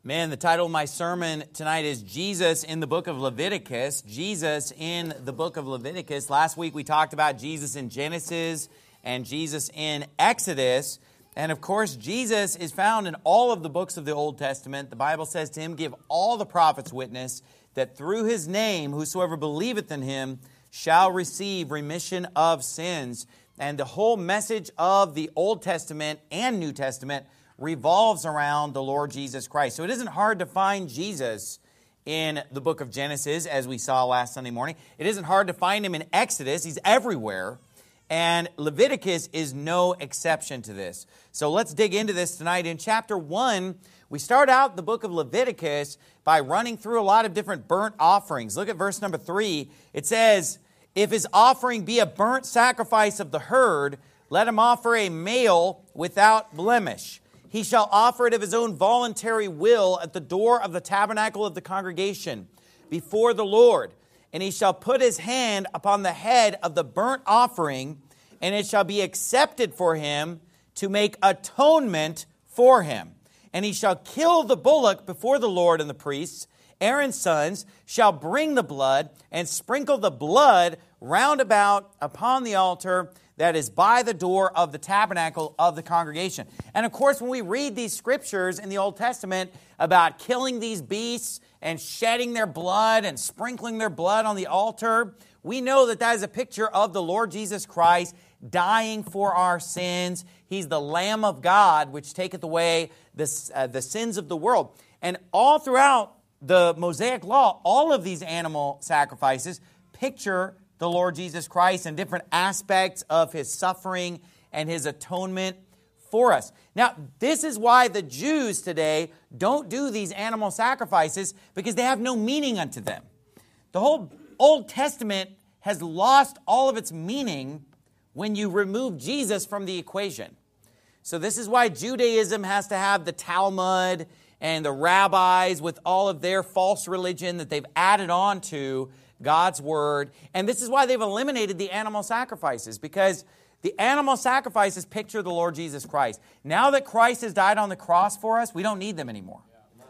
Man, the title of my sermon tonight is Jesus in the book of Leviticus. Jesus in the book of Leviticus. Last week we talked about Jesus in Genesis and Jesus in Exodus. And of course, Jesus is found in all of the books of the Old Testament. The Bible says to him, give all the prophets witness that through his name, whosoever believeth in him shall receive remission of sins. And the whole message of the Old Testament and New Testament revolves around the Lord Jesus Christ. So it isn't hard to find Jesus in the book of Genesis, as we saw last Sunday morning. It isn't hard to find him in Exodus. He's everywhere. And Leviticus is no exception to this. So let's dig into this tonight. In chapter 1, we start out the book of Leviticus by running through a lot of different burnt offerings. Look at verse number 3. It says, if his offering be a burnt sacrifice of the herd, let him offer a male without blemish. He shall offer it of his own voluntary will at the door of the tabernacle of the congregation before the Lord. And he shall put his hand upon the head of the burnt offering, and it shall be accepted for him to make atonement for him. And he shall kill the bullock before the Lord and the priests. Aaron's sons shall bring the blood and sprinkle the blood round about upon the altar that is by the door of the tabernacle of the congregation. And of course, when we read these scriptures in the Old Testament about killing these beasts and shedding their blood and sprinkling their blood on the altar, we know that that is a picture of the Lord Jesus Christ dying for our sins. He's the Lamb of God, which taketh away the sins of the world. And all throughout the Mosaic Law, all of these animal sacrifices picture the Lord Jesus Christ and different aspects of his suffering and his atonement for us. Now, this is why the Jews today don't do these animal sacrifices, because they have no meaning unto them. The whole Old Testament has lost all of its meaning when you remove Jesus from the equation. So this is why Judaism has to have the Talmud and the rabbis with all of their false religion that they've added on to God's word. And this is why they've eliminated the animal sacrifices, because the animal sacrifices picture the Lord Jesus Christ. Now that Christ has died on the cross for us, we don't need them anymore.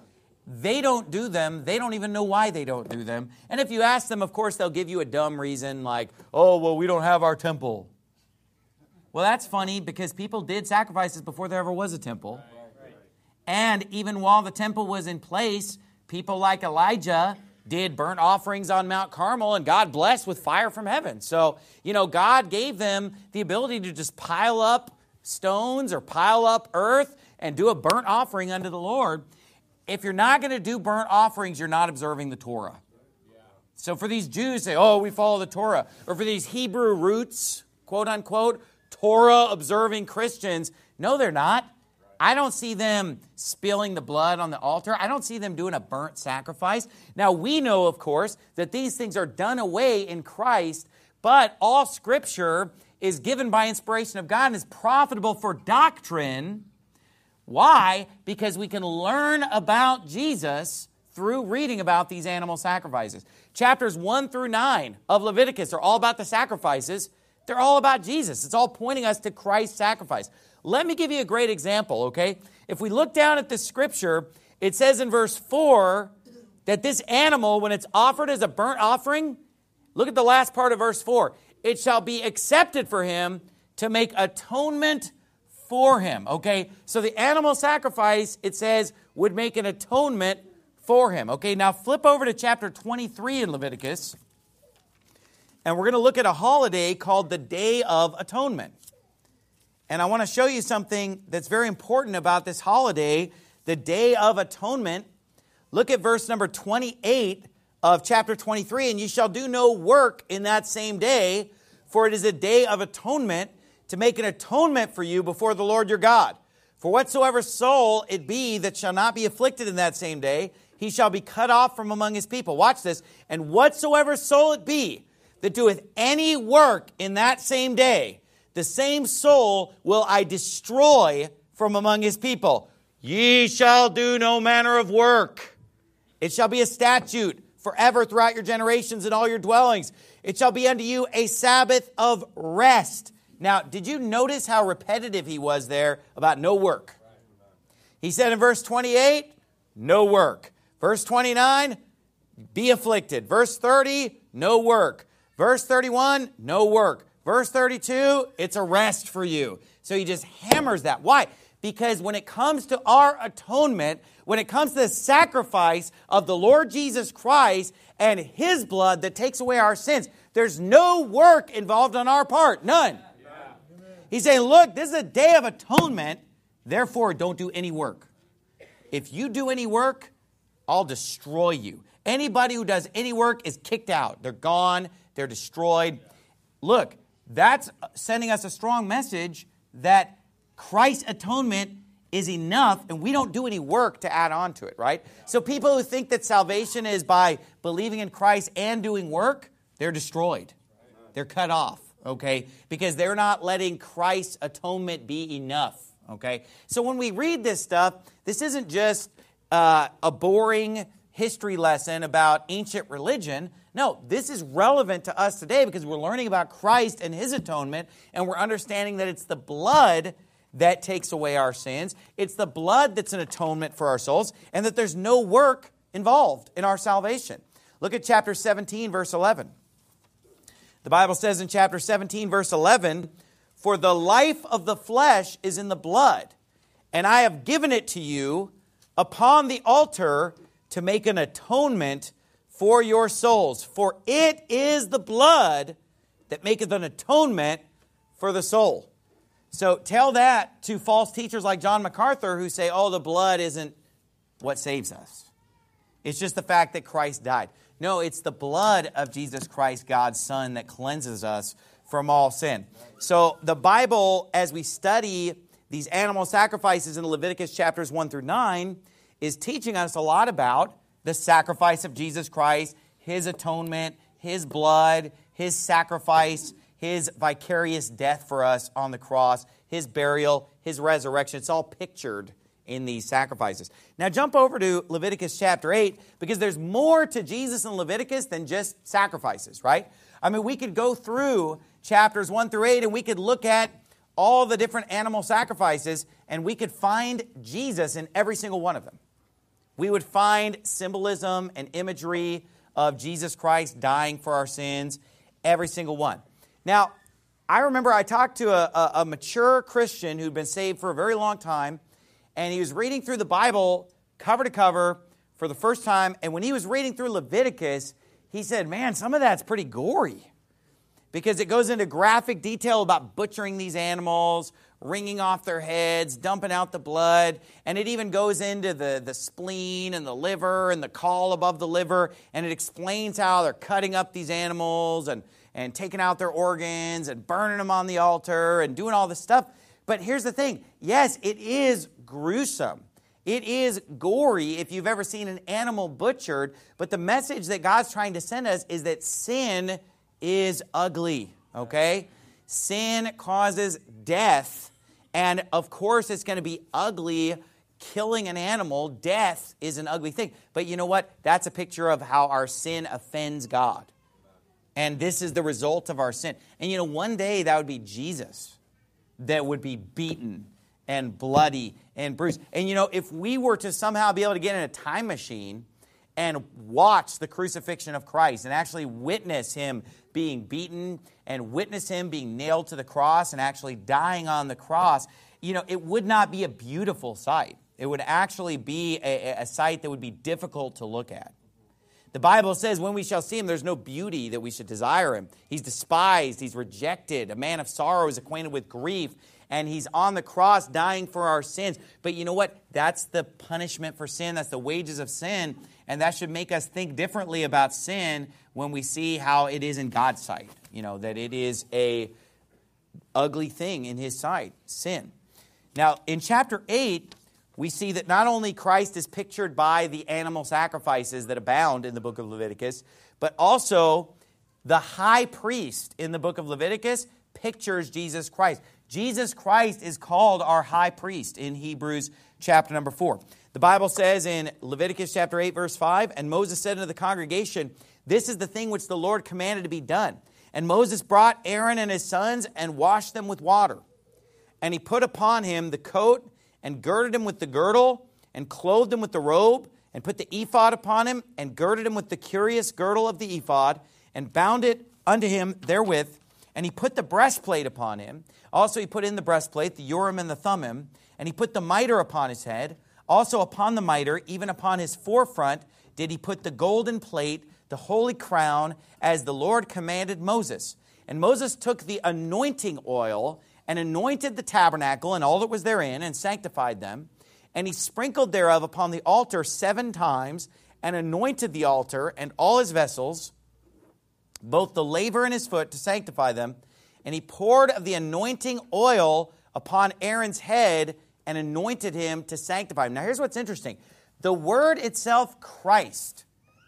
They don't do them. They don't even know why they don't do them. And if you ask them, of course, they'll give you a dumb reason like, oh, well, we don't have our temple. Well, that's funny, because people did sacrifices before there ever was a temple. And even while the temple was in place, people like Elijah did burnt offerings on Mount Carmel, and God blessed with fire from heaven. So, God gave them the ability to just pile up stones or pile up earth and do a burnt offering unto the Lord. If you're not going to do burnt offerings, you're not observing the Torah. So for these Jews, say, oh, we follow the Torah. Or for these Hebrew roots, quote unquote, Torah-observing Christians, no, they're not. I don't see them spilling the blood on the altar. I don't see them doing a burnt sacrifice. Now, we know, of course, that these things are done away in Christ, but all Scripture is given by inspiration of God and is profitable for doctrine. Why? Because we can learn about Jesus through reading about these animal sacrifices. Chapters 1 through 9 of Leviticus are all about the sacrifices. They're all about Jesus. It's all pointing us to Christ's sacrifice. Let me give you a great example, okay? If we look down at the scripture, it says in verse 4 that this animal, when it's offered as a burnt offering, look at the last part of verse 4. It shall be accepted for him to make atonement for him, okay? So the animal sacrifice, it says, would make an atonement for him, okay? Now flip over to chapter 23 in Leviticus, and we're going to look at a holiday called the Day of Atonement. And I want to show you something that's very important about this holiday, the Day of Atonement. Look at verse number 28 of chapter 23. And you shall do no work in that same day, for it is a day of atonement, to make an atonement for you before the Lord your God. For whatsoever soul it be that shall not be afflicted in that same day, he shall be cut off from among his people. Watch this. And whatsoever soul it be that doeth any work in that same day, the same soul will I destroy from among his people. Ye shall do no manner of work. It shall be a statute forever throughout your generations in all your dwellings. It shall be unto you a Sabbath of rest. Now, did you notice how repetitive he was there about no work? He said in verse 28, no work. Verse 29, be afflicted. Verse 30, no work. Verse 31, no work. Verse 32, it's a rest for you. So he just hammers that. Why? Because when it comes to our atonement, when it comes to the sacrifice of the Lord Jesus Christ and His blood that takes away our sins, there's no work involved on our part. None. Yeah. He's saying, look, this is a day of atonement, therefore don't do any work. If you do any work, I'll destroy you. Anybody who does any work is kicked out. They're gone. They're destroyed. Look, that's sending us a strong message that Christ's atonement is enough, and we don't do any work to add on to it, right? So people who think that salvation is by believing in Christ and doing work, they're destroyed. They're cut off, okay? Because they're not letting Christ's atonement be enough, okay? So when we read this stuff, this isn't just a boring history lesson about ancient religion. No, this is relevant to us today because we're learning about Christ and His atonement, and we're understanding that it's the blood that takes away our sins. It's the blood that's an atonement for our souls, and that there's no work involved in our salvation. Look at chapter 17, verse 11. The Bible says in chapter 17, verse 11, "For the life of the flesh is in the blood, and I have given it to you upon the altar to make an atonement for your souls. For it is the blood that maketh an atonement for the soul." So tell that to false teachers like John MacArthur who say, oh, the blood isn't what saves us. It's just the fact that Christ died. No, it's the blood of Jesus Christ, God's Son, that cleanses us from all sin. So the Bible, as we study these animal sacrifices in Leviticus chapters 1 through 9, is teaching us a lot about the sacrifice of Jesus Christ, His atonement, His blood, His sacrifice, His vicarious death for us on the cross, His burial, His resurrection. It's all pictured in these sacrifices. Now jump over to Leviticus chapter 8, because there's more to Jesus in Leviticus than just sacrifices, right? I mean, we could go through chapters 1 through 8 and we could look at all the different animal sacrifices and we could find Jesus in every single one of them. We would find symbolism and imagery of Jesus Christ dying for our sins, every single one. Now, I remember I talked to a mature Christian who'd been saved for a very long time, and he was reading through the Bible cover to cover for the first time, and when he was reading through Leviticus, he said, man, some of that's pretty gory, because it goes into graphic detail about butchering these animals, wringing off their heads, dumping out the blood, and it even goes into the spleen and the liver and the caul above the liver, and it explains how they're cutting up these animals and taking out their organs and burning them on the altar and doing all this stuff. But here's the thing. Yes, it is gruesome. It is gory if you've ever seen an animal butchered, but the message that God's trying to send us is that sin is ugly, okay? Sin causes death, and of course it's going to be ugly. Killing an animal, death is an ugly thing. But you know what? That's a picture of how our sin offends God. And this is the result of our sin. And you know, one day that would be Jesus that would be beaten and bloody and bruised. And you know, if we were to somehow be able to get in a time machine and watch the crucifixion of Christ and actually witness Him being beaten and witness Him being nailed to the cross and actually dying on the cross, you know, it would not be a beautiful sight. It would actually be a sight that would be difficult to look at. The Bible says when we shall see Him, there's no beauty that we should desire Him. He's despised. He's rejected. A man of sorrows, acquainted with grief. And He's on the cross dying for our sins. But you know what? That's the punishment for sin. That's the wages of sin. And that should make us think differently about sin when we see how it is in God's sight. You know, that it is a ugly thing in His sight, sin. Now, in chapter 8, we see that not only Christ is pictured by the animal sacrifices that abound in the book of Leviticus, but also the high priest in the book of Leviticus pictures Jesus Christ. Jesus Christ is called our high priest in Hebrews chapter number 4. The Bible says in Leviticus chapter 8, verse 5, "And Moses said unto the congregation, This is the thing which the Lord commanded to be done. And Moses brought Aaron and his sons and washed them with water. And he put upon him the coat and girded him with the girdle and clothed him with the robe, and put the ephod upon him, and girded him with the curious girdle of the ephod, and bound it unto him therewith. And he put the breastplate upon him. Also he put in the breastplate, the Urim and the Thummim, and he put the mitre upon his head. Also upon the mitre, even upon his forefront, did he put the golden plate, the holy crown, as the Lord commanded Moses. And Moses took the anointing oil, and anointed the tabernacle and all that was therein, and sanctified them. And he sprinkled thereof upon the altar 7 times, and anointed the altar and all his vessels, both the laver and his foot, to sanctify them. And he poured of the anointing oil upon Aaron's head, and anointed him to sanctify him. Now here's what's interesting. The word itself, Christ,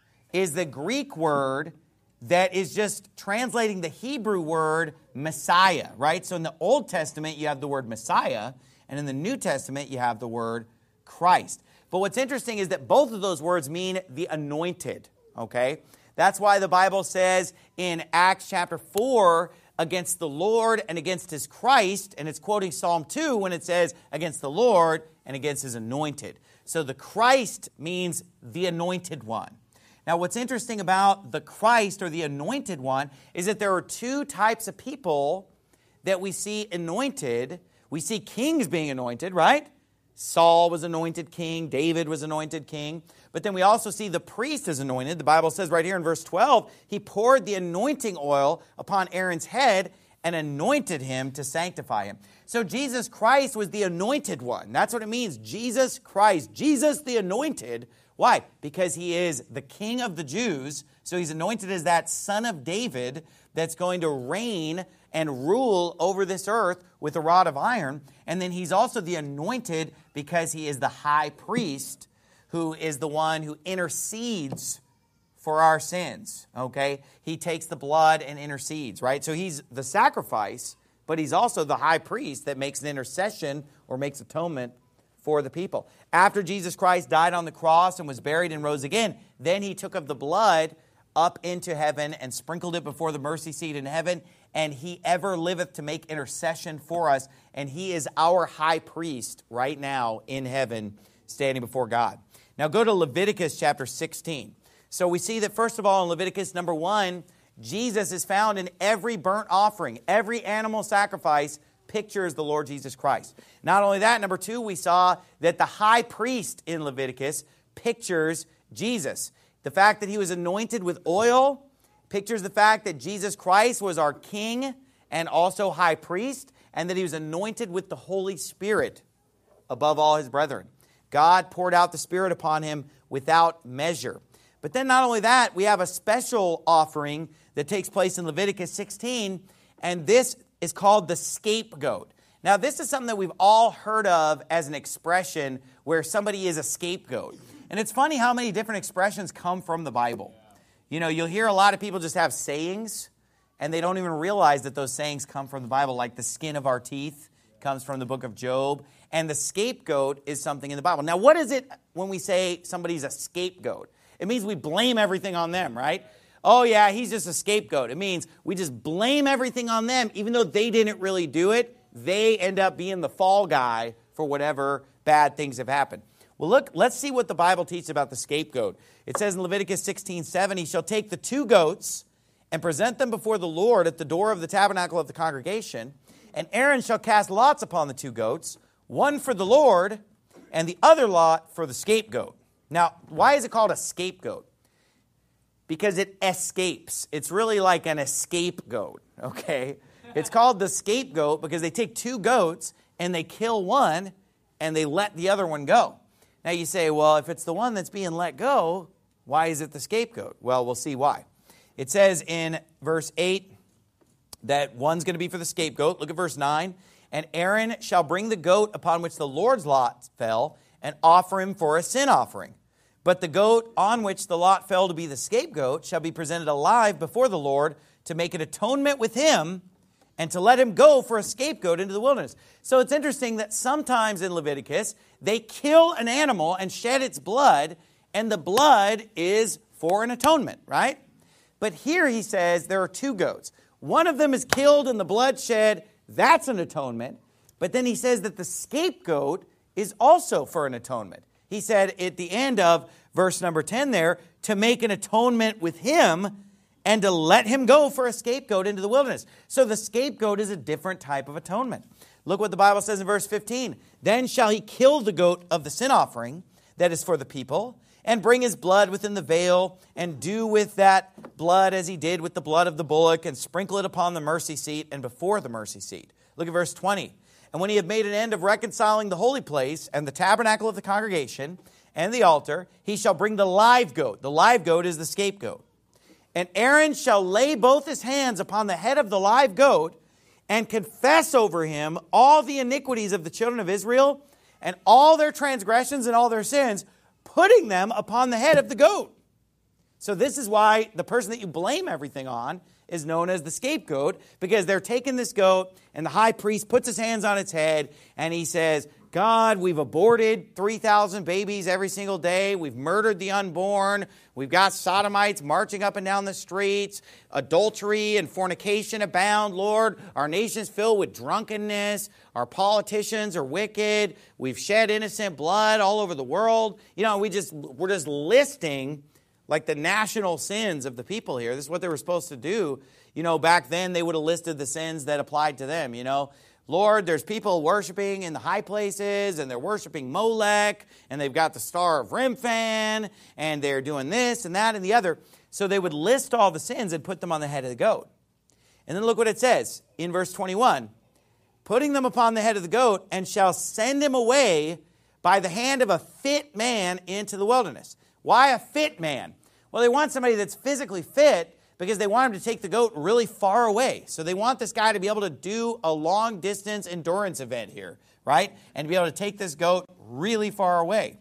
is the Greek word that is just translating the Hebrew word Messiah, right? So in the Old Testament, you have the word Messiah, and in the New Testament, you have the word Christ. But what's interesting is that both of those words mean the anointed, okay? That's why the Bible says in Acts chapter 4, against the Lord and against his Christ, and it's quoting Psalm 2 when it says against the Lord and against his anointed. So the Christ means the anointed one. Now, what's interesting about the Christ or the anointed one is that there are 2 types of people that we see anointed. We see kings being anointed, right? Saul was anointed king. David was anointed king. But then we also see the priest is anointed. The Bible says right here in verse 12, he poured the anointing oil upon Aaron's head and anointed him to sanctify him. So Jesus Christ was the anointed one. That's what it means. Jesus Christ. Jesus the anointed. Why? Because he is the King of the Jews. So he's anointed as that son of David that's going to reign and rule over this earth with a rod of iron. And then he's also the anointed because he is the high priest who is the one who intercedes for our sins, okay? He takes the blood and intercedes, right? So he's the sacrifice, but he's also the high priest that makes an intercession or makes atonement for the people. After Jesus Christ died on the cross and was buried and rose again, then he took of the blood up into heaven and sprinkled it before the mercy seat in heaven, and he ever liveth to make intercession for us, and he is our high priest right now in heaven standing before God. Now go to Leviticus chapter 16. So we see that first of all in Leviticus number 1, Jesus is found in every burnt offering. Every animal sacrifice pictures the Lord Jesus Christ. Not only that, number 2, we saw that the high priest in Leviticus pictures Jesus. The fact that he was anointed with oil pictures the fact that Jesus Christ was our king and also high priest, and that he was anointed with the Holy Spirit above all his brethren. God poured out the Spirit upon him without measure. But then not only that, we have a special offering that takes place in Leviticus 16, and this is called the scapegoat. Now, this is something that we've all heard of as an expression where somebody is a scapegoat. And it's funny how many different expressions come from the Bible. You know, you'll hear a lot of people just have sayings, and they don't even realize that those sayings come from the Bible, like the skin of our teeth comes from the book of Job. And the scapegoat is something in the Bible. Now, what is it when we say somebody's a scapegoat? It means we blame everything on them, right? Oh, yeah, he's just a scapegoat. It means we just blame everything on them, even though they didn't really do it. They end up being the fall guy for whatever bad things have happened. Well, look, let's see what the Bible teaches about the scapegoat. It says in Leviticus 16:7, he shall take the 2 goats and present them before the Lord at the door of the tabernacle of the congregation. And Aaron shall cast lots upon the 2 goats, one for the Lord and the other lot for the scapegoat. Now, why is it called a scapegoat? Because it escapes. It's really like an escape goat, okay? It's called the scapegoat because they take 2 goats and they kill one and they let the other one go. Now you say, well, if it's the one that's being let go, why is it the scapegoat? Well, we'll see why. It says in verse 8 that one's going to be for the scapegoat. Look at verse 9. And Aaron shall bring the goat upon which the Lord's lot fell and offer him for a sin offering. But the goat on which the lot fell to be the scapegoat shall be presented alive before the Lord to make an atonement with him and to let him go for a scapegoat into the wilderness. So it's interesting that sometimes in Leviticus, they kill an animal and shed its blood, and the blood is for an atonement, right? But here he says there are 2 goats. One of them is killed and the blood shed. That's an atonement. But then he says that the scapegoat is also for an atonement. He said at the end of verse number 10 there, to make an atonement with him and to let him go for a scapegoat into the wilderness. So the scapegoat is a different type of atonement. Look what the Bible says in verse 15. Then shall he kill the goat of the sin offering that is for the people, and bring his blood within the veil, and do with that blood as he did with the blood of the bullock, and sprinkle it upon the mercy seat and before the mercy seat. Look at verse 20. And when he had made an end of reconciling the holy place and the tabernacle of the congregation and the altar, he shall bring the live goat. The live goat is the scapegoat. And Aaron shall lay both his hands upon the head of the live goat and confess over him all the iniquities of the children of Israel and all their transgressions and all their sins, putting them upon the head of the goat. So this is why the person that you blame everything on is known as the scapegoat, because they're taking this goat and the high priest puts his hands on its head and he says, God, we've aborted 3,000 babies every single day. We've murdered the unborn. We've got sodomites marching up and down the streets. Adultery and fornication abound, Lord. Our nation's filled with drunkenness. Our politicians are wicked. We've shed innocent blood all over the world. You know, we're just listing like the national sins of the people here. This is what they were supposed to do. You know, back then they would have listed the sins that applied to them, you know. Lord, there's people worshiping in the high places, and they're worshiping Molech, and they've got the Star of Remphan, and they're doing this and that and the other. So they would list all the sins and put them on the head of the goat. And then look what it says in verse 21. Putting them upon the head of the goat, and shall send him away by the hand of a fit man into the wilderness. Why a fit man? Well, they want somebody that's physically fit, because they want him to take the goat really far away. So they want this guy to be able to do a long-distance endurance event here, right? And to be able to take this goat really far away.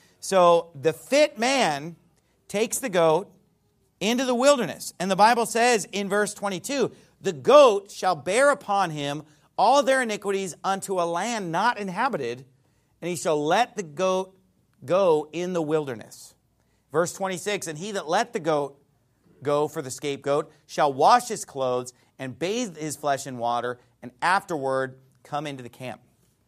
So the fit man takes the goat into the wilderness. And the Bible says in verse 22, the goat shall bear upon him all their iniquities unto a land not inhabited, and he shall let the goat go in the wilderness. Verse 26, and he that let the goat go for the scapegoat shall wash his clothes and bathe his flesh in water, and afterward come into the camp.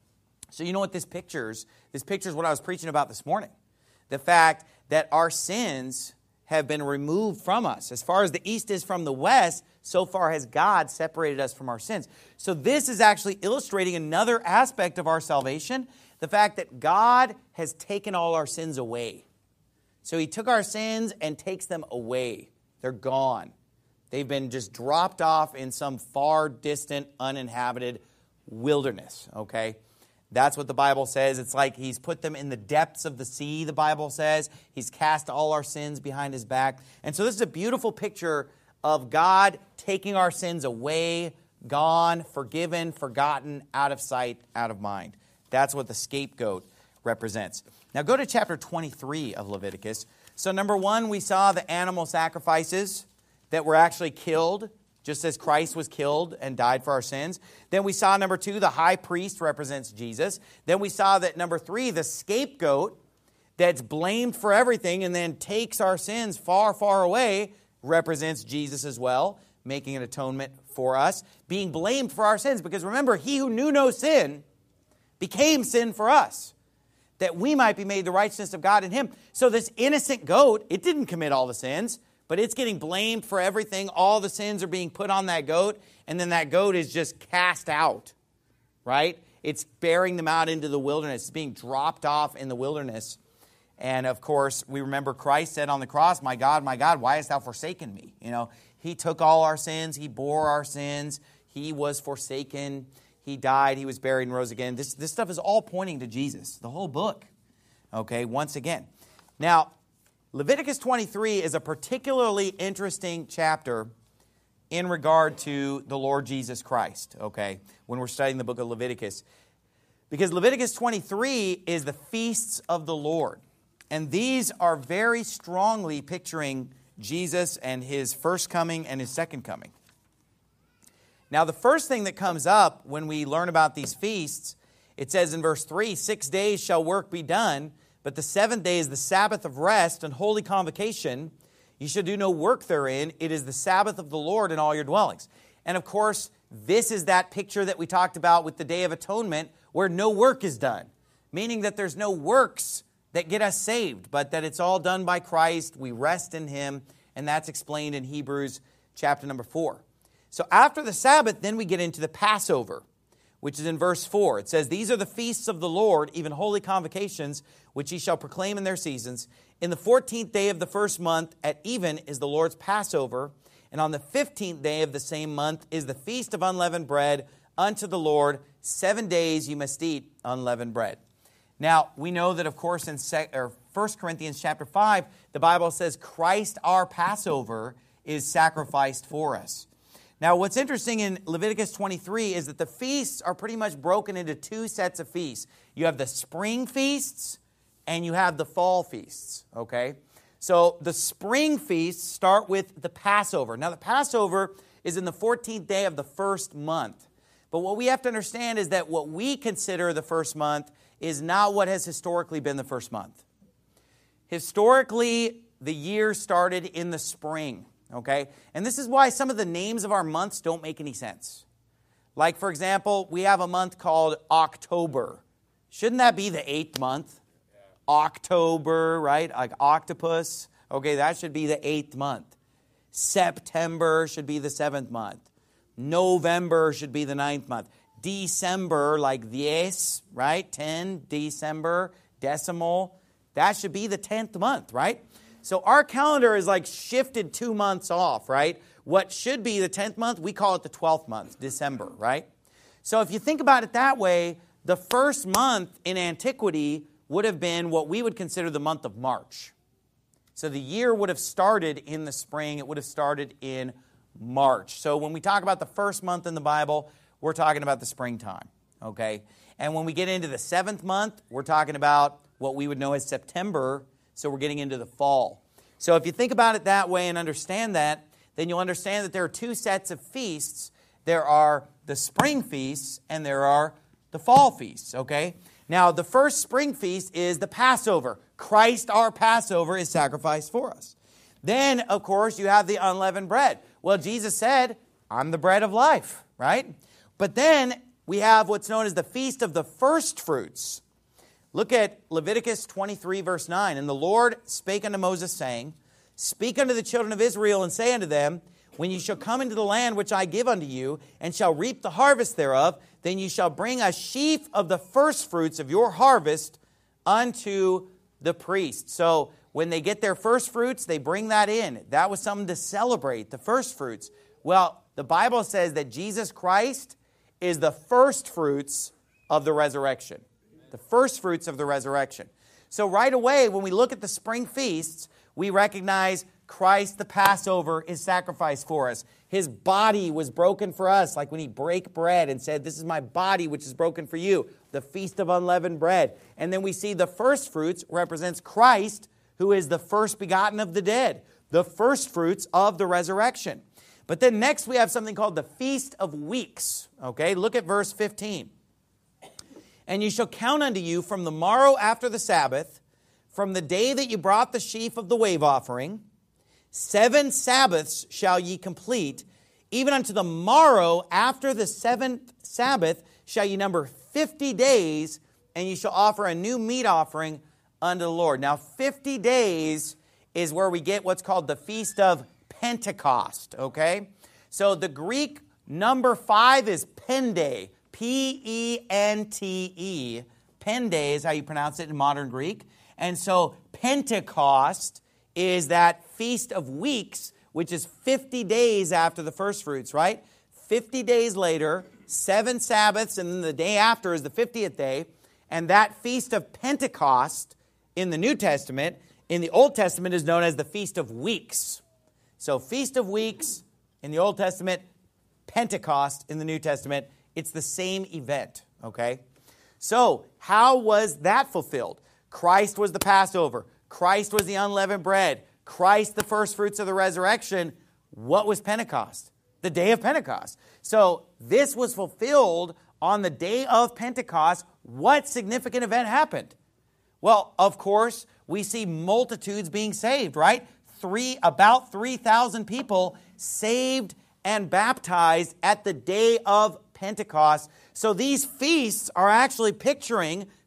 So you know what this pictures? This pictures what I was preaching about this morning. The fact that our sins have been removed from us. As far as the east is from the west, so far has God separated us from our sins. So this is actually illustrating another aspect of our salvation, the fact that God has taken all our sins away. So he took our sins and takes them away. They're gone. They've been just dropped off in some far distant, uninhabited wilderness, okay? That's what the Bible says. It's like he's put them in the depths of the sea, the Bible says. He's cast all our sins behind his back. And so this is a beautiful picture of God taking our sins away, gone, forgiven, forgotten, out of sight, out of mind. That's what the scapegoat represents. Now go to chapter 23 of Leviticus. So number one, we saw the animal sacrifices that were actually killed, just as Christ was killed and died for our sins. Then we saw number two, the high priest represents Jesus. Then we saw that number three, the scapegoat that's blamed for everything and then takes our sins far, far away represents Jesus as well, making an atonement for us, being blamed for our sins. Because remember, he who knew no sin became sin for us, that we might be made the righteousness of God in him. So this innocent goat, it didn't commit all the sins, but it's getting blamed for everything. All the sins are being put on that goat, and then that goat is just cast out, right? It's bearing them out into the wilderness. It's being dropped off in the wilderness. And of course, we remember Christ said on the cross, my God, why hast thou forsaken me? You know, he took all our sins. He bore our sins. He was forsaken. He died, he was buried, and rose again. This stuff is all pointing to Jesus, the whole book, okay, once again. Now, Leviticus 23 is a particularly interesting chapter in regard to the Lord Jesus Christ, okay, when we're studying the book of Leviticus. Because Leviticus 23 is the feasts of the Lord. And these are very strongly picturing Jesus and his first coming and his second coming. Now, the first thing that comes up when we learn about these feasts, it says in verse 3, 6 days shall work be done, but the seventh day is the Sabbath of rest and holy convocation. You shall do no work therein. It is the Sabbath of the Lord in all your dwellings. And of course, this is that picture that we talked about with the Day of Atonement, where no work is done, meaning that there's no works that get us saved, but that it's all done by Christ. We rest in Him, and that's explained in Hebrews chapter number 4. So after the Sabbath, then we get into the Passover, which is in verse 4. It says, "These are the feasts of the Lord, even holy convocations, which ye shall proclaim in their seasons. In the 14th day of the first month at even is the Lord's Passover, and on the 15th day of the same month is the feast of unleavened bread unto the Lord. 7 days you must eat unleavened bread." Now, we know that, of course, in 1 Corinthians chapter 5, the Bible says Christ our Passover is sacrificed for us. Now, what's interesting in Leviticus 23 is that the feasts are pretty much broken into two sets of feasts. You have the spring feasts and you have the fall feasts, okay? So the spring feasts start with the Passover. Now, the Passover is in the 14th day of the first month. But what we have to understand is that what we consider the first month is not what has historically been the first month. Historically, the year started in the spring, okay? And this is why some of the names of our months don't make any sense. Like, for example, we have a month called October. Shouldn't that be the 8th month? October, right? Like octopus. Okay, that should be the 8th month. September should be the 7th month. November should be the 9th month. December, like 10, right? 10, December, decimal. That should be the 10th month, right? So our calendar is like shifted 2 months off, right? What should be the 10th month, we call it the 12th month, December, right? So if you think about it that way, the first month in antiquity would have been what we would consider the month of March. So the year would have started in the spring. It would have started in March. So when we talk about the first month in the Bible, we're talking about the springtime, okay? And when we get into the 7th month, we're talking about what we would know as September, so we're getting into the fall. So if you think about it that way and understand that, then you'll understand that there are two sets of feasts. There are the spring feasts and there are the fall feasts, okay? Now, the first spring feast is the Passover. Christ, our Passover, is sacrificed for us. Then, of course, you have the unleavened bread. Well, Jesus said, "I'm the bread of life," right? But then we have what's known as the Feast of the First Fruits. Look at Leviticus 23, verse 9. "And the Lord spake unto Moses, saying, Speak unto the children of Israel, and say unto them, When ye shall come into the land which I give unto you, and shall reap the harvest thereof, then ye shall bring a sheaf of the first fruits of your harvest unto the priest." So when they get their first fruits, they bring that in. That was something to celebrate, the first fruits. Well, the Bible says that Jesus Christ is the first fruits of the resurrection. The first fruits of the resurrection. So right away, when we look at the spring feasts, we recognize Christ, the Passover, is sacrificed for us. His body was broken for us, like when He brake bread and said, "This is my body which is broken for you," the Feast of Unleavened Bread. And then we see the first fruits represents Christ, who is the first begotten of the dead, the first fruits of the resurrection. But then next we have something called the Feast of Weeks. Okay, look at verse 15. "And you shall count unto you from the morrow after the Sabbath, from the day that you brought the sheaf of the wave offering, 7 Sabbaths shall ye complete, even unto the morrow after the 7th Sabbath shall ye number 50 days, and ye shall offer a new meat offering unto the Lord." Now 50 days is where we get what's called the Feast of Pentecost, okay? So the Greek number 5 is Pende, P-E-N-T-E. Pende is how you pronounce it in modern Greek. And so Pentecost is that Feast of Weeks, which is 50 days after the first fruits, right? 50 days later, 7 Sabbaths, and then the day after is the 50th day. And that Feast of Pentecost in the New Testament, in the Old Testament, is known as the Feast of Weeks. So Feast of Weeks in the Old Testament, Pentecost in the New Testament, it's the same event, okay? So how was that fulfilled? Christ was the Passover. Christ was the unleavened bread. Christ, the first fruits of the resurrection. What was Pentecost? The day of Pentecost. So this was fulfilled on the day of Pentecost. What significant event happened? Well, of course, we see multitudes being saved, right? About 3,000 people saved and baptized at the day of Pentecost. So these feasts are actually picturing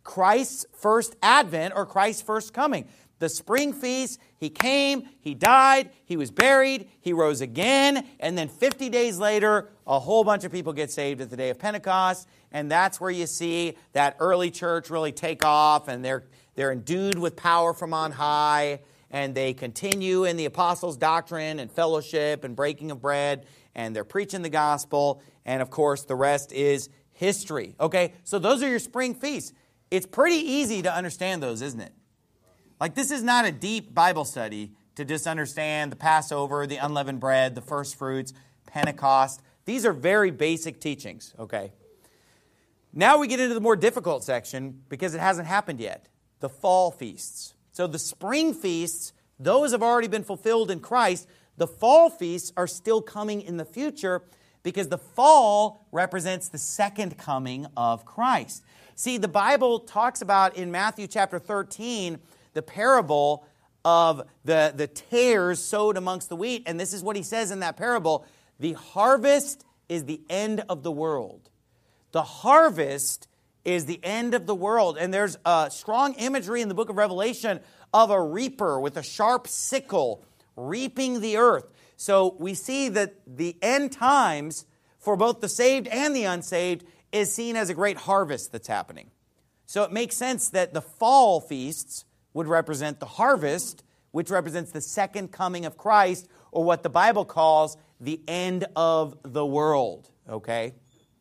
Christ's first advent or Christ's first coming. The spring feast, he came, he died, he was buried, he rose again, and then 50 days later, a whole bunch of people get saved at the day of Pentecost, and that's where you see that early church really take off, and they're endued with power from on high, and they continue in the apostles' doctrine and fellowship and breaking of bread, and they're preaching the gospel, and of course, the rest is history. Okay, so those are your spring feasts. It's pretty easy to understand those, isn't it? Like, this is not a deep Bible study to just understand the Passover, the unleavened bread, the first fruits, Pentecost. These are very basic teachings, okay? Now we get into the more difficult section because it hasn't happened yet, the fall feasts. So the spring feasts, those have already been fulfilled in Christ. The fall feasts are still coming in the future because the fall represents the second coming of Christ. See, the Bible talks about in Matthew chapter 13, the parable of the tares sowed amongst the wheat. And this is what he says in that parable. The harvest is the end of the world. The harvest is the end of the world. And there's a strong imagery in the book of Revelation of a reaper with a sharp sickle reaping the earth. So we see that the end times for both the saved and the unsaved is seen as a great harvest that's happening. So it makes sense that the fall feasts would represent the harvest, which represents the second coming of Christ, or what the Bible calls the end of the world, okay?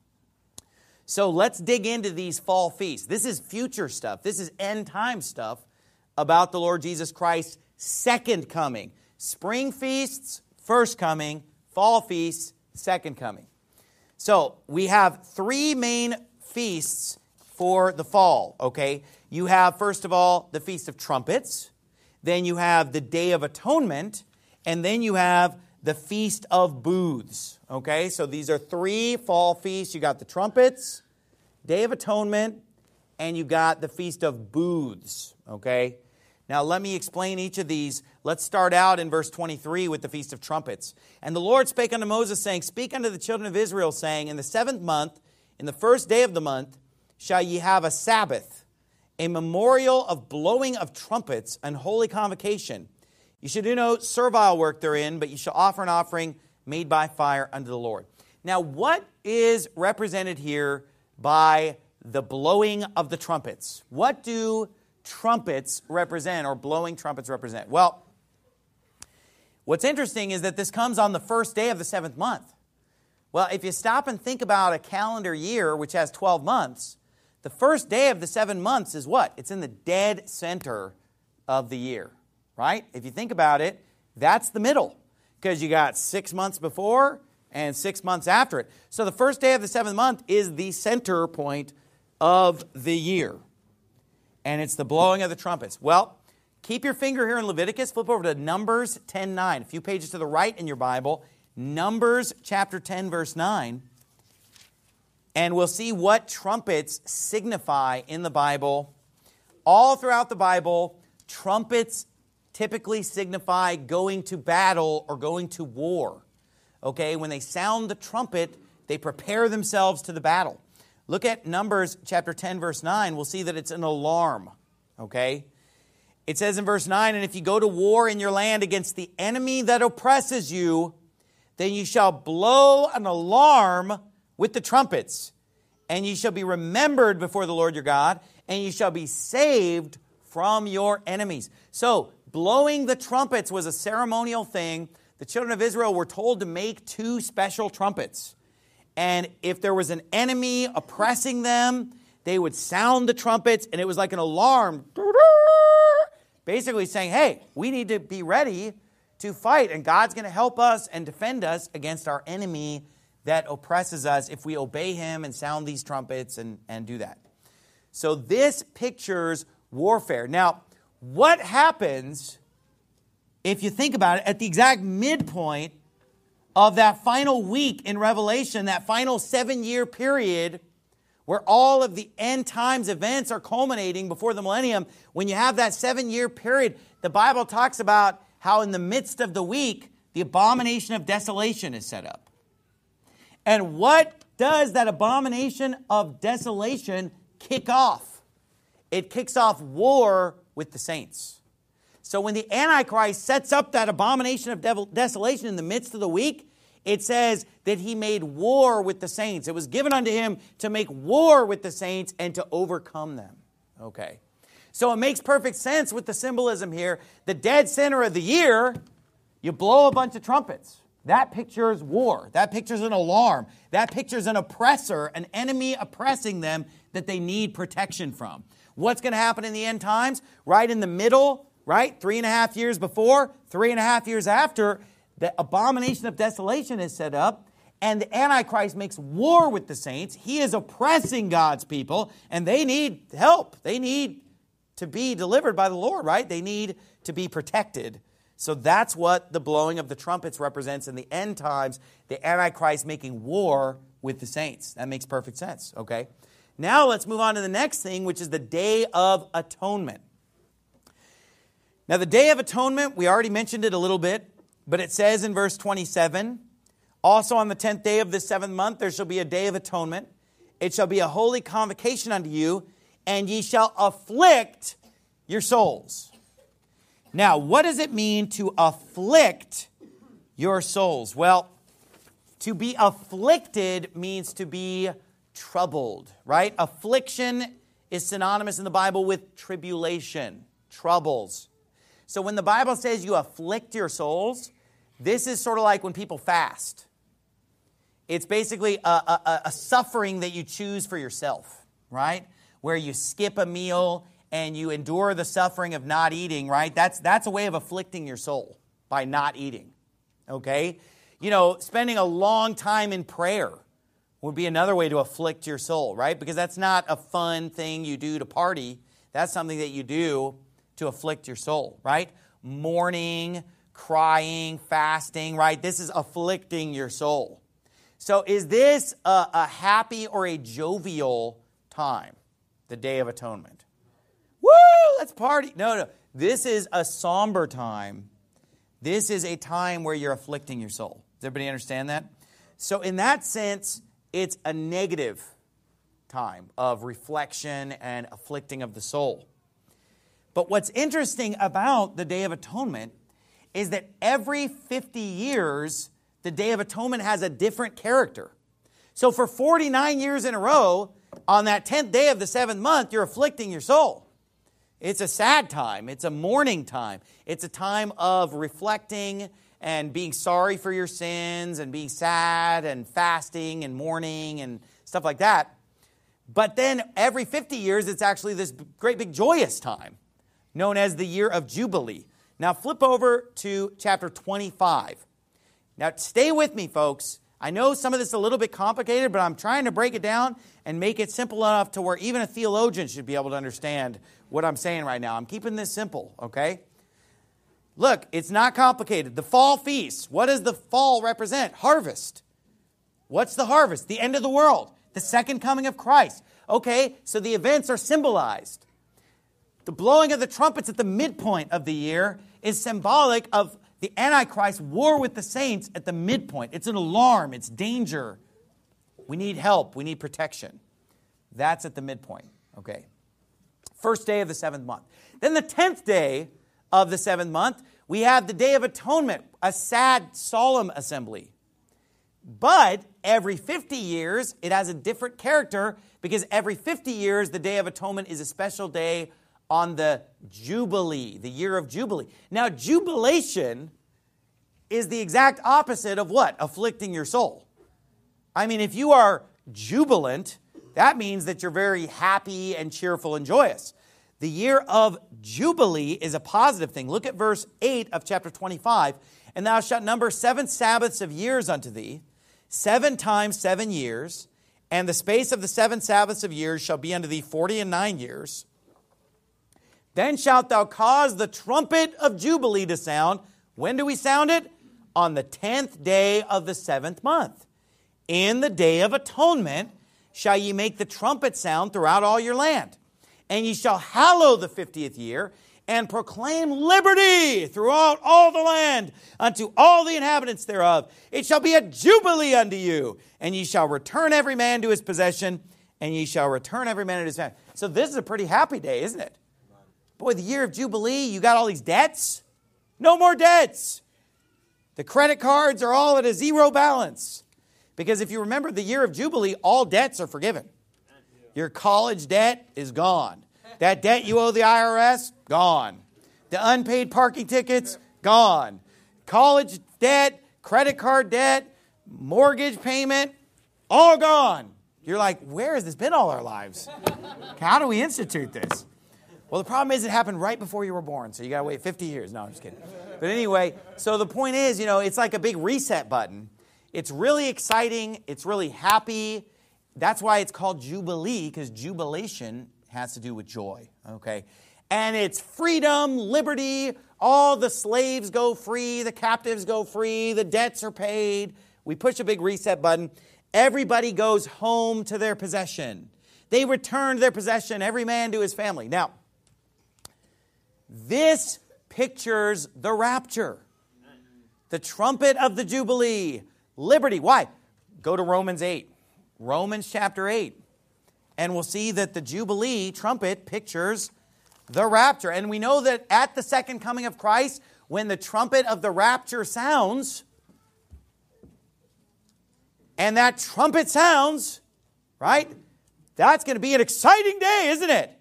So let's dig into these fall feasts. This is future stuff. This is end time stuff about the Lord Jesus Christ's second coming. Spring feasts, first coming. Fall feasts, second coming. So we have three main feasts for the fall, okay? You have, first of all, the Feast of Trumpets. Then you have the Day of Atonement. And then you have the Feast of Booths, okay? So these are three fall feasts. You got the Trumpets, Day of Atonement, and you got the Feast of Booths, okay? Now let me explain each of these. Let's start out in verse 23 with the Feast of Trumpets. And the Lord spake unto Moses, saying, Speak unto the children of Israel, saying, In the 7th month, in the first day of the month, shall ye have a Sabbath, a memorial of blowing of trumpets and holy convocation. You shall do no servile work therein, but you shall offer an offering made by fire unto the Lord. Now, what is represented here by the blowing of the trumpets? What do trumpets represent, or blowing trumpets represent? Well, what's interesting is that this comes on the first day of the 7th month. Well, if you stop and think about a calendar year, which has 12 months, the first day of the 7 months is what? It's in the dead center of the year, right? If you think about it, that's the middle, because you got 6 months before and 6 months after it. So the first day of the 7th month is the center point of the year, and it's the blowing of the trumpets. Well, keep your finger here in Leviticus. Flip over to Numbers 10:9, a few pages to the right in your Bible. Numbers chapter 10, verse 9. And we'll see what trumpets signify in the Bible. All throughout the Bible, trumpets typically signify going to battle or going to war. Okay, when they sound the trumpet, they prepare themselves to the battle. Look at Numbers chapter 10, verse 9. We'll see that it's an alarm. Okay? It says in verse 9, And if you go to war in your land against the enemy that oppresses you, then you shall blow an alarm with the trumpets, and ye shall be remembered before the Lord your God, and ye shall be saved from your enemies. So, blowing the trumpets was a ceremonial thing. The children of Israel were told to make 2 special trumpets. And if there was an enemy oppressing them, they would sound the trumpets, and it was like an alarm, basically saying, hey, we need to be ready to fight, and God's going to help us and defend us against our enemy that oppresses us if we obey him and sound these trumpets and do that. So this pictures warfare. Now, what happens, if you think about it, at the exact midpoint of that final week in Revelation, that final 7-year period where all of the end times events are culminating before the millennium? When you have that 7-year period, the Bible talks about how in the midst of the week, the abomination of desolation is set up. And what does that abomination of desolation kick off? it kicks off war with the saints. So when the Antichrist sets up that abomination of desolation in the midst of the week, it says that he made war with the saints. It was given unto him to make war with the saints and to overcome them. Okay. So it makes perfect sense with the symbolism here. The dead center of the year, you blow a bunch of trumpets. That pictures war. That pictures an alarm. That pictures an oppressor, an enemy oppressing them that they need protection from. What's going to happen in the end times? Right in the middle, right? 3.5 years before, 3.5 years after, the abomination of desolation is set up, and the Antichrist makes war with the saints. He is oppressing God's people, and they need help. They need to be delivered by the Lord, right? They need to be protected. So that's what the blowing of the trumpets represents in the end times, the Antichrist making war with the saints. That makes perfect sense, okay? Now let's move on to the next thing, which is the Day of Atonement. Now the Day of Atonement, we already mentioned it a little bit, but it says in verse 27, also on the 10th day of this 7th month, there shall be a Day of Atonement. It shall be a holy convocation unto you, and ye shall afflict your souls. Now, what does it mean to afflict your souls? Well, to be afflicted means to be troubled, right? Affliction is synonymous in the Bible with tribulation, troubles. So when the Bible says you afflict your souls, this is sort of like when people fast. It's basically a suffering that you choose for yourself, right? Where you skip a meal and you endure the suffering of not eating, right? That's a way of afflicting your soul by not eating, okay? You know, spending a long time in prayer would be another way to afflict your soul, right? Because that's not a fun thing you do to party. That's something that you do to afflict your soul, right? Mourning, crying, fasting, right? This is afflicting your soul. So is this a happy or a jovial time, the Day of Atonement? Woo, let's party. No. This is a somber time. This is a time where you're afflicting your soul. Does everybody understand that? So in that sense, it's a negative time of reflection and afflicting of the soul. But what's interesting about the Day of Atonement is that every 50 years, the Day of Atonement has a different character. So for 49 years in a row, on that 10th day of the 7th month, you're afflicting your soul. It's a sad time. It's a mourning time. It's a time of reflecting and being sorry for your sins and being sad and fasting and mourning and stuff like that. But then every 50 years, it's actually this great big joyous time known as the year of Jubilee. Now flip over to chapter 25. Now stay with me, folks. I know some of this is a little bit complicated, but I'm trying to break it down and make it simple enough to where even a theologian should be able to understand what I'm saying right now. I'm keeping this simple, okay? Look, it's not complicated. The fall feast. What does the fall represent? Harvest. What's the harvest? The end of the world. The second coming of Christ. Okay, so the events are symbolized. The blowing of the trumpets at the midpoint of the year is symbolic of the Antichrist war with the saints at the midpoint. It's an alarm. It's danger. We need help. We need protection. That's at the midpoint. Okay. First day of the 7th month. Then the 10th day of the 7th month, we have the Day of Atonement, a sad, solemn assembly. But every 50 years, it has a different character because every 50 years, the Day of Atonement is a special day on the Jubilee, the year of Jubilee. Now, jubilation is the exact opposite of what? Afflicting your soul. I mean, if you are jubilant, that means that you're very happy and cheerful and joyous. The year of Jubilee is a positive thing. Look at verse 8 of chapter 25. And thou shalt number 7 Sabbaths of years unto thee, 7 times 7 years, and the space of the 7 Sabbaths of years shall be unto thee 49 years. Then shalt thou cause the trumpet of Jubilee to sound. When do we sound it? On the 10th day of the 7th month. In the Day of Atonement shall ye make the trumpet sound throughout all your land. And ye shall hallow the 50th year, and proclaim liberty throughout all the land unto all the inhabitants thereof. It shall be a jubilee unto you, and ye shall return every man to his possession, and ye shall return every man to his family. So this is a pretty happy day, isn't it? Boy, the year of Jubilee, you got all these debts. No more debts. The credit cards are all at a zero balance. Because if you remember the year of Jubilee, all debts are forgiven. Your college debt is gone. That debt you owe the IRS, gone. The unpaid parking tickets, gone. College debt, credit card debt, mortgage payment, all gone. You're like, where has this been all our lives? How do we institute this? Well, the problem is it happened right before you were born, so you got to wait 50 years. No, I'm just kidding. But anyway, so the point is, it's like a big reset button. It's really exciting. It's really happy. That's why it's called Jubilee, because jubilation has to do with joy, okay? And it's freedom, liberty. All the slaves go free. The captives go free. The debts are paid. We push a big reset button. Everybody goes home to their possession. They return their possession, every man to his family. Now, this pictures the rapture. The trumpet of the Jubilee. Liberty. Why? Go to Romans 8. Romans chapter 8. And we'll see that the Jubilee trumpet pictures the rapture. And we know that at the second coming of Christ, when the trumpet of the rapture sounds, and that trumpet sounds, right? That's going to be an exciting day, isn't it?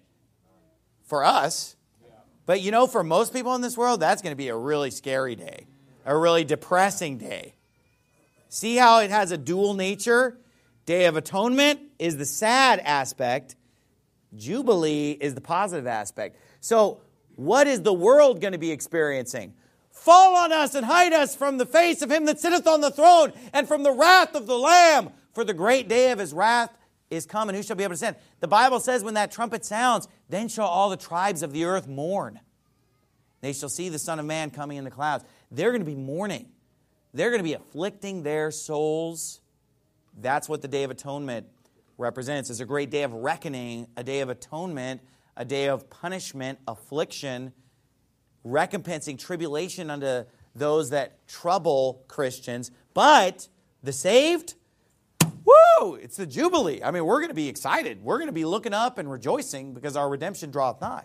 For us. But for most people in this world, that's going to be a really scary day. A really depressing day. See how it has a dual nature? Day of Atonement is the sad aspect. Jubilee is the positive aspect. So, what is the world going to be experiencing? Fall on us and hide us from the face of him that sitteth on the throne and from the wrath of the Lamb. For the great day of his wrath is come, and who shall be able to stand? The Bible says when that trumpet sounds, then shall all the tribes of the earth mourn. They shall see the Son of Man coming in the clouds. They're going to be mourning. They're going to be afflicting their souls. That's what the Day of Atonement represents. It's a great day of reckoning, a day of atonement, a day of punishment, affliction, recompensing tribulation unto those that trouble Christians. But the saved, woo, it's the Jubilee. I mean, we're going to be excited. We're going to be looking up and rejoicing because our redemption draweth nigh.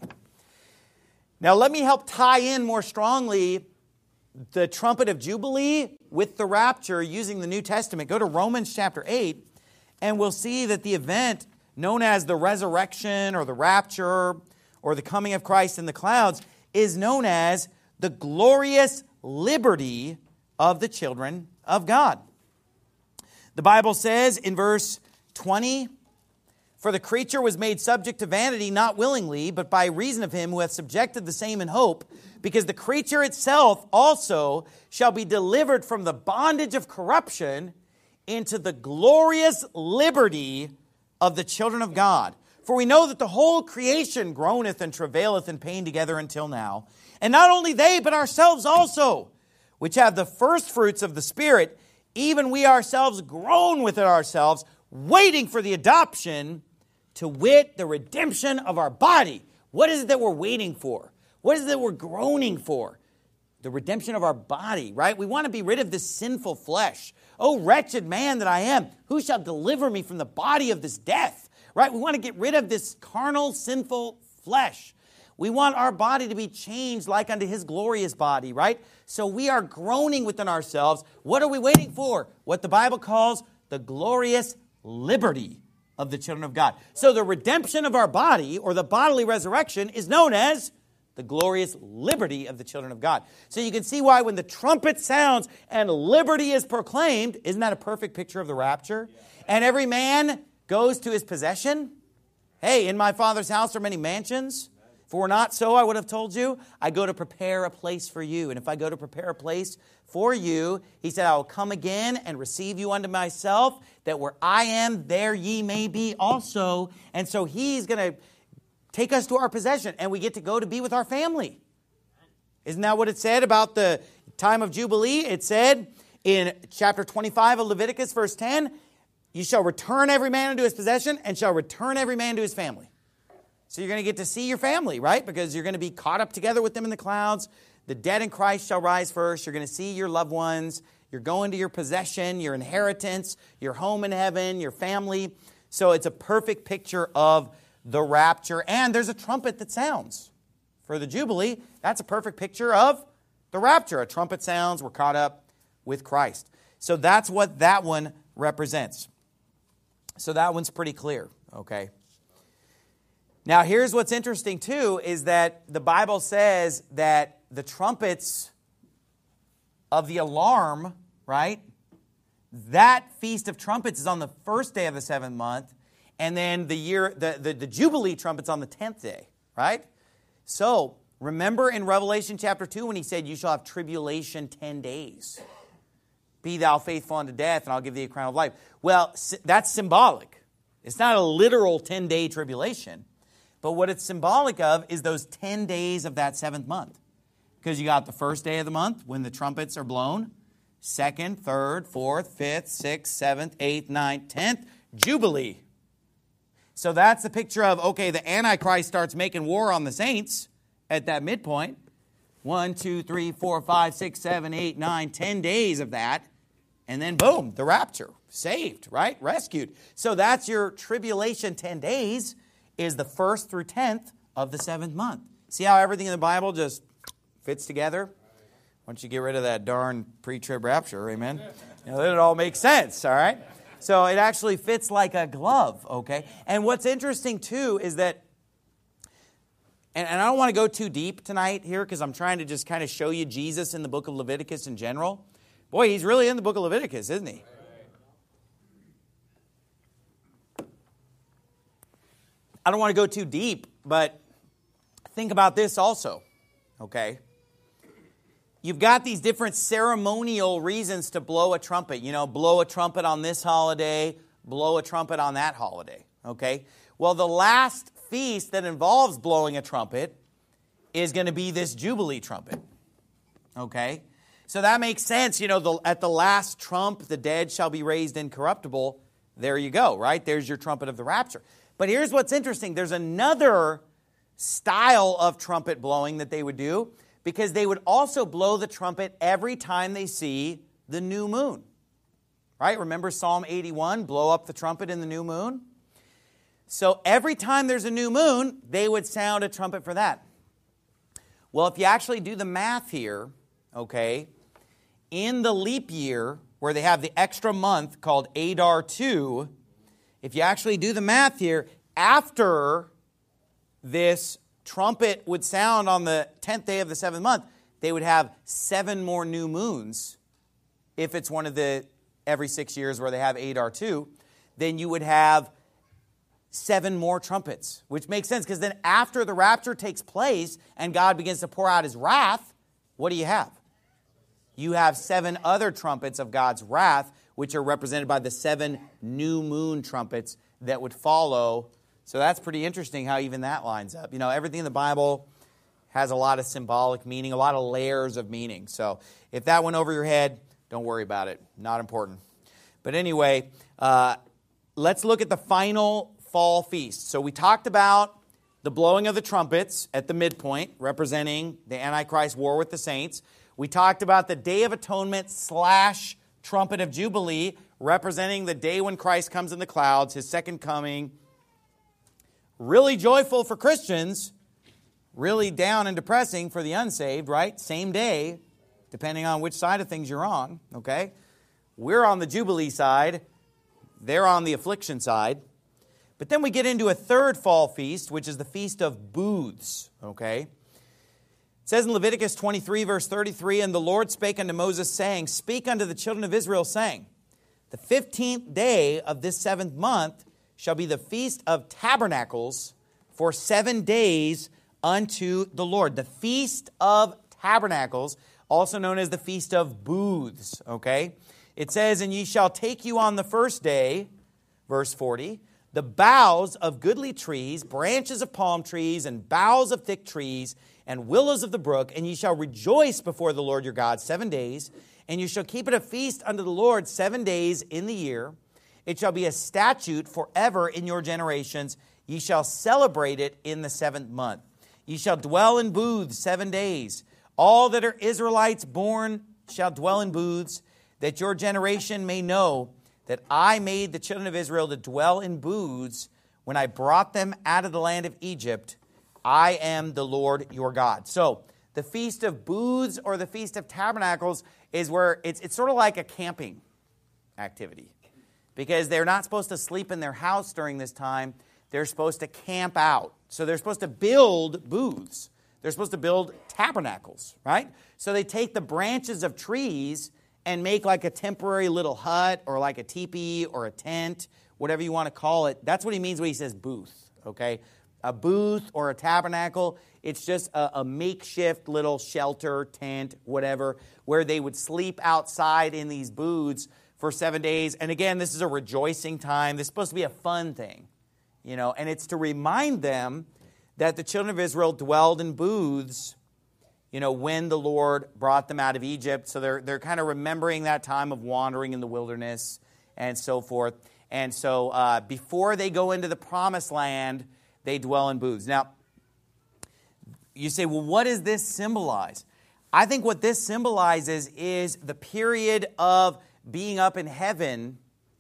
Now, let me help tie in more strongly the trumpet of Jubilee with the rapture using the New Testament. Go to Romans chapter 8, and we'll see that the event known as the resurrection or the rapture or the coming of Christ in the clouds is known as the glorious liberty of the children of God. The Bible says in verse 20, for the creature was made subject to vanity, not willingly, but by reason of him who hath subjected the same in hope, because the creature itself also shall be delivered from the bondage of corruption into the glorious liberty of the children of God. For we know that the whole creation groaneth and travaileth in pain together until now. And not only they, but ourselves also, which have the first fruits of the Spirit, even we ourselves groan within ourselves, waiting for the adoption, to wit, the redemption of our body. What is it that we're waiting for? What is it that we're groaning for? The redemption of our body, right? We want to be rid of this sinful flesh. Oh, wretched man that I am, who shall deliver me from the body of this death? Right? We want to get rid of this carnal, sinful flesh. We want our body to be changed like unto his glorious body, right? So we are groaning within ourselves. What are we waiting for? What the Bible calls the glorious liberty of the children of God. So the redemption of our body, or the bodily resurrection, is known as the glorious liberty of the children of God. So you can see why when the trumpet sounds and liberty is proclaimed, isn't that a perfect picture of the rapture? And every man goes to his possession. Hey, in my Father's house are many mansions. If it were not so, I would have told you, I go to prepare a place for you. And if I go to prepare a place for you, he said, I will come again and receive you unto myself, that where I am, there ye may be also. And so he's going to take us to our possession, and we get to go to be with our family. Isn't that what it said about the time of Jubilee? It said in chapter 25 of Leviticus, verse 10, you shall return every man unto his possession, and shall return every man to his family. So you're going to get to see your family, right? Because you're going to be caught up together with them in the clouds. The dead in Christ shall rise first. You're going to see your loved ones. You're going to your possession, your inheritance, your home in heaven, your family. So it's a perfect picture of the rapture. And there's a trumpet that sounds. For the Jubilee, that's a perfect picture of the rapture. A trumpet sounds, we're caught up with Christ. So that's what that one represents. So that one's pretty clear, okay? Now here's what's interesting too, is that the Bible says that the trumpets of the alarm, right? That Feast of Trumpets is on the first day of the 7th month, and then the Jubilee trumpets on the 10th day, right? So, remember in Revelation chapter 2 when he said, you shall have tribulation 10 days. Be thou faithful unto death, and I'll give thee a crown of life. Well, that's symbolic. It's not a literal 10-day tribulation. But what it's symbolic of is those 10 days of that 7th month. Because you got the first day of the month when the trumpets are blown. 2nd, 3rd, 4th, 5th, 6th, 7th, 8th, 9th, 10th, Jubilee. So that's the picture of, okay, the Antichrist starts making war on the saints at that midpoint. 1, 2, 3, 4, 5, 6, 7, 8, 9, 10 days of that. And then boom, the rapture. Saved, right? Rescued. So that's your tribulation 10 days is the 1st through 10th of the 7th month. See how everything in the Bible just fits together? Once you get rid of that darn pre-trib rapture, amen? Then it all makes sense, all right? So it actually fits like a glove, okay? And what's interesting, too, is that, and I don't want to go too deep tonight here because I'm trying to just kind of show you Jesus in the book of Leviticus in general. Boy, he's really in the book of Leviticus, isn't he? I don't want to go too deep, but think about this also, okay? You've got these different ceremonial reasons to blow a trumpet. You know, blow a trumpet on this holiday, blow a trumpet on that holiday, okay? Well, the last feast that involves blowing a trumpet is going to be this Jubilee trumpet, okay? So that makes sense. You know, at the last trump, the dead shall be raised incorruptible. There you go, right? There's your trumpet of the rapture. But here's what's interesting. There's another style of trumpet blowing that they would do, because they would also blow the trumpet every time they see the new moon. Right? Remember Psalm 81, blow up the trumpet in the new moon? So every time there's a new moon, they would sound a trumpet for that. Well, if you actually do the math here, okay, in the leap year, where they have the extra month called Adar 2, if you actually do the math here, after this trumpet would sound on the 10th day of the 7th month, they would have 7 more new moons. If it's one of the every 6 years where they have Adar 2, then you would have 7 more trumpets, which makes sense because then after the rapture takes place and God begins to pour out his wrath, what do you have? You have 7 other trumpets of God's wrath, which are represented by the 7 new moon trumpets that would follow. So that's pretty interesting how even that lines up. You know, everything in the Bible has a lot of symbolic meaning, a lot of layers of meaning. So if that went over your head, don't worry about it. Not important. But anyway, let's look at the final fall feast. So we talked about the blowing of the trumpets at the midpoint, representing the Antichrist war with the saints. We talked about the Day of Atonement / Trumpet of Jubilee, representing the day when Christ comes in the clouds, his second coming. Really joyful for Christians, really down and depressing for the unsaved, right? Same day, depending on which side of things you're on, okay? We're on the Jubilee side. They're on the affliction side. But then we get into a third fall feast, which is the Feast of Booths, okay? It says in Leviticus 23, verse 33, "And the Lord spake unto Moses, saying, Speak unto the children of Israel, saying, The 15th day of this 7th month shall be the Feast of Tabernacles for 7 days unto the Lord." The Feast of Tabernacles, also known as the Feast of Booths, okay? It says, "And ye shall take you on the first day," verse 40, "the boughs of goodly trees, branches of palm trees, and boughs of thick trees, and willows of the brook, and ye shall rejoice before the Lord your God 7 days, and you shall keep it a feast unto the Lord 7 days in the year. It shall be a statute forever in your generations. Ye shall celebrate it in the 7th month. Ye shall dwell in booths 7 days. All that are Israelites born shall dwell in booths, that your generation may know that I made the children of Israel to dwell in booths when I brought them out of the land of Egypt. I am the Lord your God. So the Feast of Booths or the Feast of Tabernacles is where it's sort of like a camping activity, because they're not supposed to sleep in their house during this time. They're supposed to camp out. So they're supposed to build booths. They're supposed to build tabernacles, right? So they take the branches of trees and make like a temporary little hut or like a teepee or a tent, whatever you want to call it. That's what he means when he says booth, okay? A booth or a tabernacle, it's just a makeshift little shelter, tent, whatever, where they would sleep outside in these booths for 7 days. And again, this is a rejoicing time. This is supposed to be a fun thing, you know, and it's to remind them that the children of Israel dwelled in booths, you know, when the Lord brought them out of Egypt. So they're kind of remembering that time of wandering in the wilderness and so forth. And so before they go into the promised land, they dwell in booths. Now, you say, well, what does this symbolize? I think what this symbolizes is the period of being up in heaven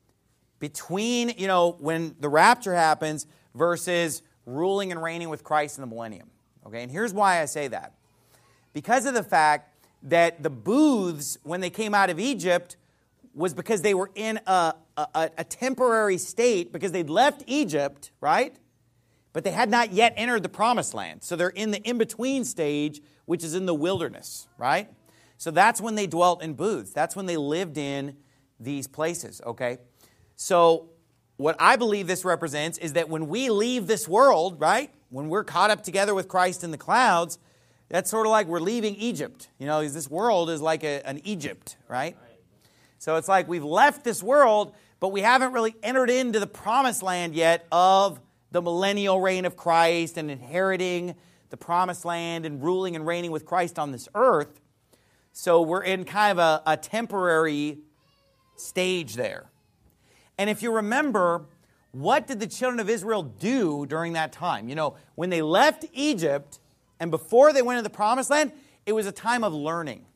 between, you know, when the rapture happens versus ruling and reigning with Christ in the millennium. Okay, and here's why I say that. Because of the fact that the booths, when they came out of Egypt, was because they were in a temporary state, because they'd left Egypt, right? But they had not yet entered the promised land. So they're in the in-between stage, which is in the wilderness, right? So that's when they dwelt in booths. That's when they lived in these places, okay? So what I believe this represents is that when we leave this world, right, when we're caught up together with Christ in the clouds, that's sort of like we're leaving Egypt. You know, this world is like an Egypt, right? So it's like we've left this world, but we haven't really entered into the promised land yet of the millennial reign of Christ and inheriting the promised land and ruling and reigning with Christ on this earth. So we're in kind of a temporary stage there. And if you remember, what did the children of Israel do during that time? You know, when they left Egypt and before they went into the promised land, it was a time of learning.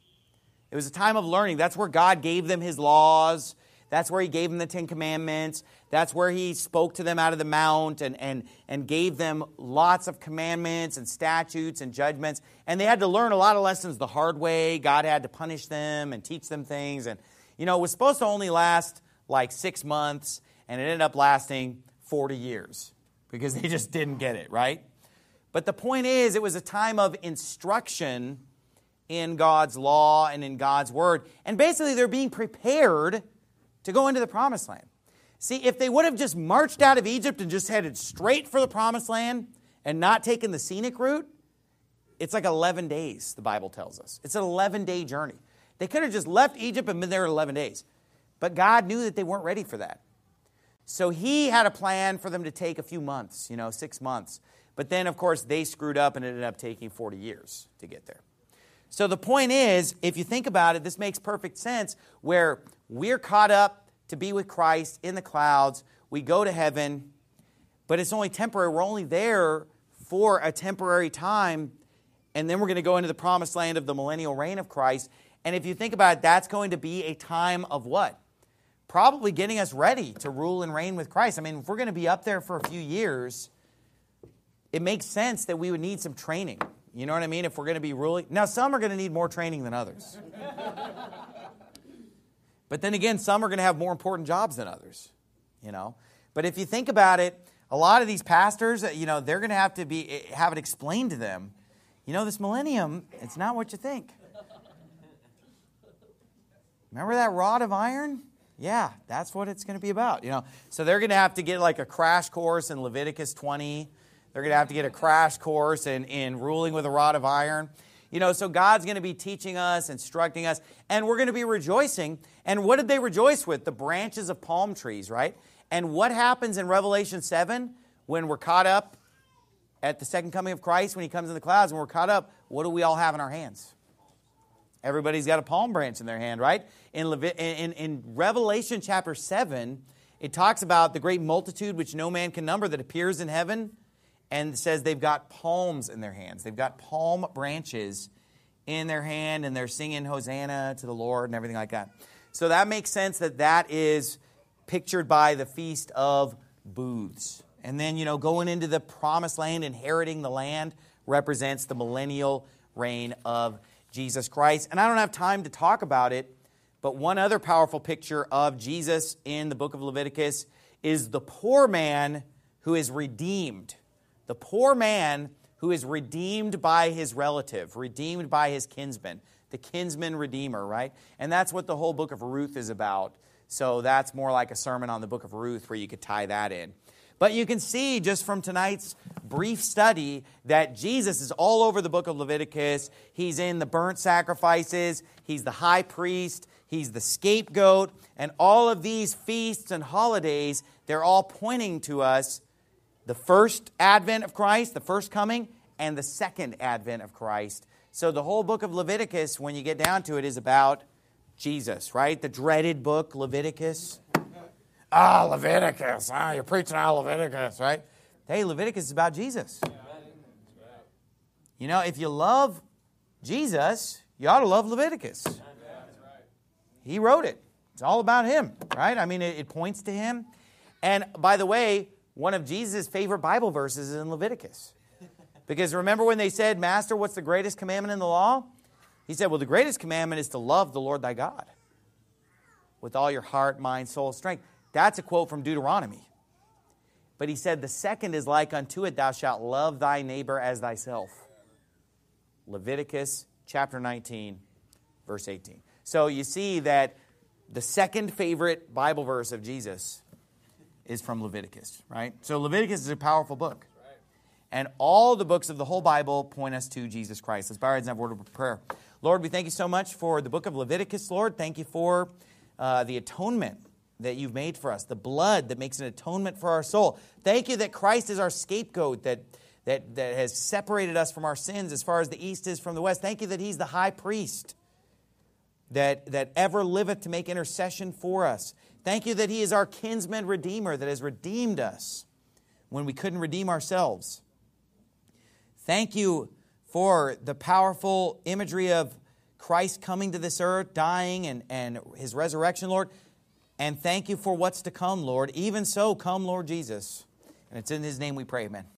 It was a time of learning. That's where God gave them His laws. That's where He gave them the Ten Commandments. That's where He spoke to them out of the mount and gave them lots of commandments and statutes and judgments. And they had to learn a lot of lessons the hard way. God had to punish them and teach them things. And, you know, it was supposed to only last like 6 months, and it ended up lasting 40 years because they just didn't get it, right? But the point is, it was a time of instruction in God's law and in God's word. And basically, they're being prepared to go into the promised land. See, if they would have just marched out of Egypt and just headed straight for the promised land and not taken the scenic route, it's like 11 days, the Bible tells us. It's an 11-day journey. They could have just left Egypt and been there 11 days. But God knew that they weren't ready for that. So He had a plan for them to take a few months, 6 months. But then, of course, they screwed up and it ended up taking 40 years to get there. So the point is, if you think about it, this makes perfect sense, where we're caught up to be with Christ in the clouds. We go to heaven, but it's only temporary. We're only there for a temporary time, and then we're going to go into the promised land of the millennial reign of Christ. And if you think about it, that's going to be a time of what? Probably getting us ready to rule and reign with Christ. I mean, if we're going to be up there for a few years, it makes sense that we would need some training. You know what I mean? If we're going to be ruling. Now, some are going to need more training than others. But then again, some are going to have more important jobs than others. But if you think about it, a lot of these pastors, they're going to have it explained to them. This millennium, it's not what you think. Remember that rod of iron? Yeah, that's what it's going to be about. So they're going to have to get like a crash course in Leviticus 20. They're going to have to get a crash course in ruling with a rod of iron. So God's going to be teaching us, instructing us, and we're going to be rejoicing. And what did they rejoice with? The branches of palm trees, right? And what happens in Revelation 7 when we're caught up at the second coming of Christ, when He comes in the clouds, and we're caught up, what do we all have in our hands? Everybody's got a palm branch in their hand, right? In Revelation chapter 7, it talks about the great multitude which no man can number that appears in heaven, and says they've got palms in their hands. They've got palm branches in their hand, and they're singing Hosanna to the Lord and everything like that. So that makes sense that is pictured by the Feast of Booths. And then, going into the promised land, inheriting the land, represents the millennial reign of Jesus Christ. And I don't have time to talk about it, but one other powerful picture of Jesus in the book of Leviticus is the poor man who is redeemed. The poor man who is redeemed by his relative, redeemed by his kinsman, the kinsman redeemer, right? And that's what the whole book of Ruth is about. So that's more like a sermon on the book of Ruth where you could tie that in. But you can see just from tonight's brief study that Jesus is all over the book of Leviticus. He's in the burnt sacrifices. He's the high priest. He's the scapegoat. And all of these feasts and holidays, they're all pointing to us the first advent of Christ, the first coming, and the second advent of Christ. So the whole book of Leviticus, when you get down to it, is about Jesus, right? The dreaded book, Leviticus. Leviticus. You're preaching on Leviticus, right? Hey, Leviticus is about Jesus. If you love Jesus, you ought to love Leviticus. He wrote it. It's all about him, right? I mean, it points to him. And by the way, one of Jesus' favorite Bible verses is in Leviticus. Because remember when they said, Master, what's the greatest commandment in the law? He said, well, the greatest commandment is to love the Lord thy God with all your heart, mind, soul, strength. That's a quote from Deuteronomy. But he said, the second is like unto it, thou shalt love thy neighbor as thyself. Leviticus chapter 19, verse 18. So you see that the second favorite Bible verse of Jesus is from Leviticus, right? So Leviticus is a powerful book. And all the books of the whole Bible point us to Jesus Christ. Let's bow our heads and have a word of prayer. Lord, we thank you so much for the book of Leviticus, Lord. Thank you for the atonement that you've made for us, the blood that makes an atonement for our soul. Thank you that Christ is our scapegoat, that has separated us from our sins as far as the east is from the west. Thank you that he's the high priest that ever liveth to make intercession for us. Thank you that he is our kinsman redeemer that has redeemed us when we couldn't redeem ourselves. Thank you for the powerful imagery of Christ coming to this earth, dying, and his resurrection, Lord. And thank you for what's to come, Lord. Even so, come, Lord Jesus. And it's in his name we pray, amen.